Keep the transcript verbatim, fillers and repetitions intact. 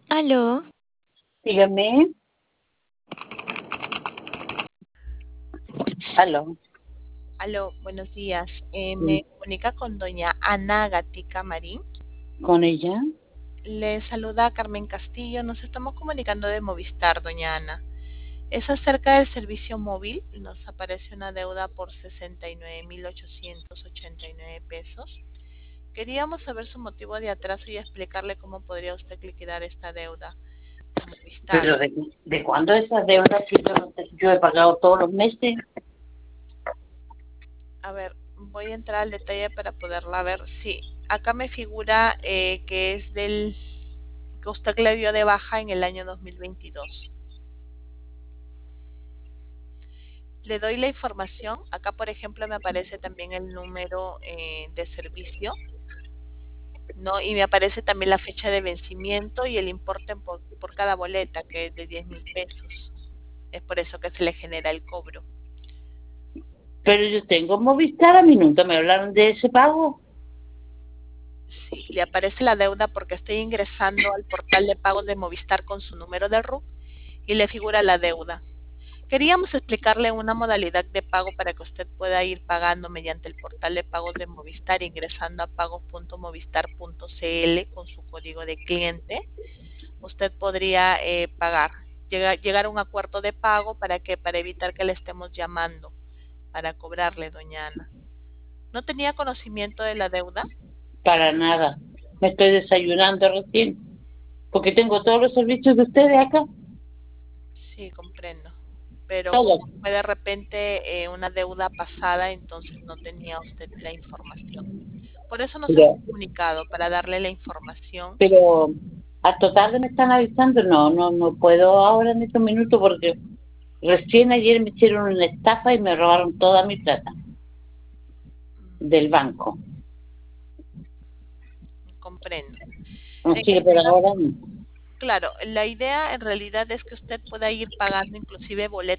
Aló, Dígame. Aló. aló, buenos días. Eh, me Sí. comunica con doña Ana Gatica Marín. ¿Con ella? Le saluda Carmen Castillo. Nos estamos comunicando de Movistar, doña Ana. Es acerca del servicio móvil. Nos aparece una deuda por sesenta y nueve mil ochocientos ochenta y nueve pesos. Queríamos saber su motivo de atraso y explicarle cómo podría usted liquidar esta deuda con Movistar. ¿Pero de, de cuándo esas deudas? Si yo, no te- yo he pagado todos los meses. A ver, voy a entrar al detalle para poderla ver. Sí, acá me figura eh, que es del que usted le dio de baja en el año dos mil veintidós. Le doy la información. Acá, por ejemplo, me aparece también el número eh, de servicio, ¿no? Y me aparece también la fecha de vencimiento y el importe por, por cada boleta, que es de diez mil pesos. Es por eso que se le genera el cobro. Pero yo tengo Movistar, a mí nunca me hablaron de ese pago. Sí, le aparece la deuda porque estoy ingresando al portal de pagos de Movistar con su número de R U C y le figura la deuda. Queríamos explicarle una modalidad de pago para que usted pueda ir pagando mediante el portal de pagos de Movistar, ingresando a pagos punto movistar punto cl con su código de cliente. Usted podría eh, pagar, llegar, llegar a un acuerdo de pago para que para evitar que le estemos llamando para cobrarle, doña Ana. ¿No tenía conocimiento de la deuda? Para nada. Me estoy desayunando recién. Porque tengo todos los servicios de ustedes acá. Sí, comprendo. Pero Todos. como fue de repente eh, una deuda pasada, entonces no tenía usted la información. Por eso nos hemos Pero, comunicado, para darle la información. pero hasta tarde me están avisando. No, no, no puedo ahora en estos minutos porque recién ayer me hicieron una estafa y me robaron toda mi plata del banco. Mm, comprendo. En Así que por este caso, ahora no. claro, la idea en realidad es que usted pueda ir pagando inclusive boletos